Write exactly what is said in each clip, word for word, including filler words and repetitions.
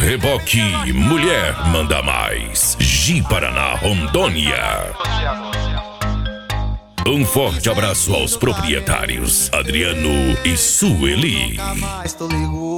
Reboque Mulher Manda Mais, Ji Paraná, Rondônia. Um forte abraço aos proprietários Adriano e Sueli. Mas tu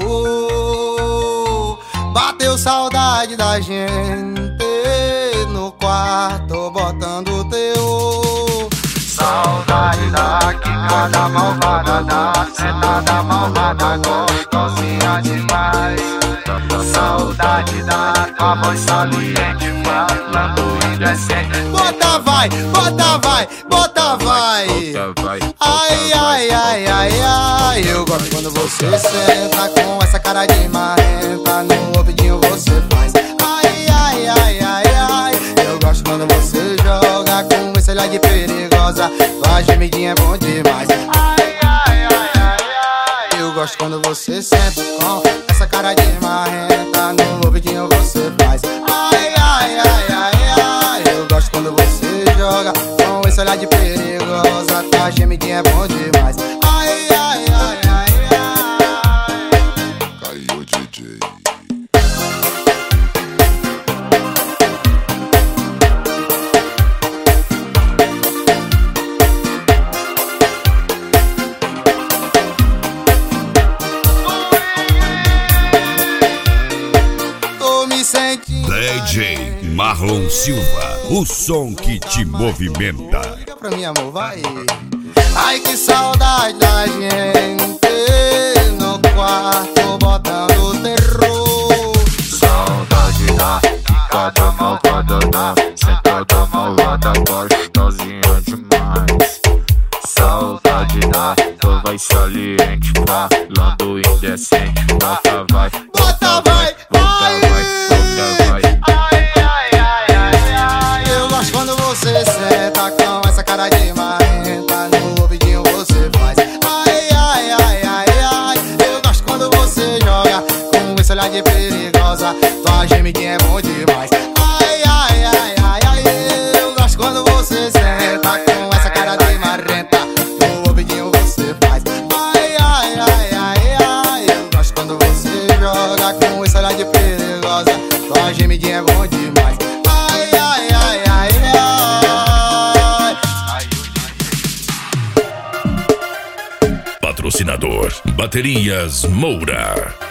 ligou, bateu saudade da gente no quarto botando teu. Saudade da quicada malvada, da sentada malvada, gostosinha demais. Saudade da tua voz saliente, falando indecente. Bota vai, bota vai, bota vai. Ai, ai, ai, ai, ai. Eu gosto quando você senta com essa cara de marrenta, no ouvidinho você faz. Ai, ai, ai, ai, ai. Eu gosto quando você joga com esse olhar de perigosa, tua gemidinha é bom demais. Ai, ai, ai, ai, ai. Eu gosto quando você senta com essa cara de marrenta, no ouvidinho você faz. Ai, ai, ai, ai, ai. Eu gosto quando você joga com esse olhar de perigosa, tua gemidinha é bom demais. Ai, ai, ai, ai, ai. Caiu D J. D J Marlon Silva, o som que te movimenta. Liga pra mim, amor, vai. Ai, que saudade da gente no quarto botando terror. Saudade da quicada malvada, da sentada malvada, gostosinha demais. Saudade da tua voz saliente, falando indecente. Bota vai, bota vai, vai, bota vai. Ai, ai, ai, ai, ai. Eu gosto quando você senta com essa cara de marrenta, no ouvidinho você faz. Ai, ai, ai, ai, ai. Eu gosto quando você joga com esse olhar de perigosa, tua gemidinha é bom demais. Ai, ai, ai, ai, ai. Eu gosto quando você senta com essa cara de marrenta, no ouvidinho você faz. Ai, ai, ai, ai, ai. Eu gosto quando você joga com esse olhar de perigosa, tua gemidinha é bom demais. Ai, ai, ai, ai, ai. Patrocinador Baterias Moura.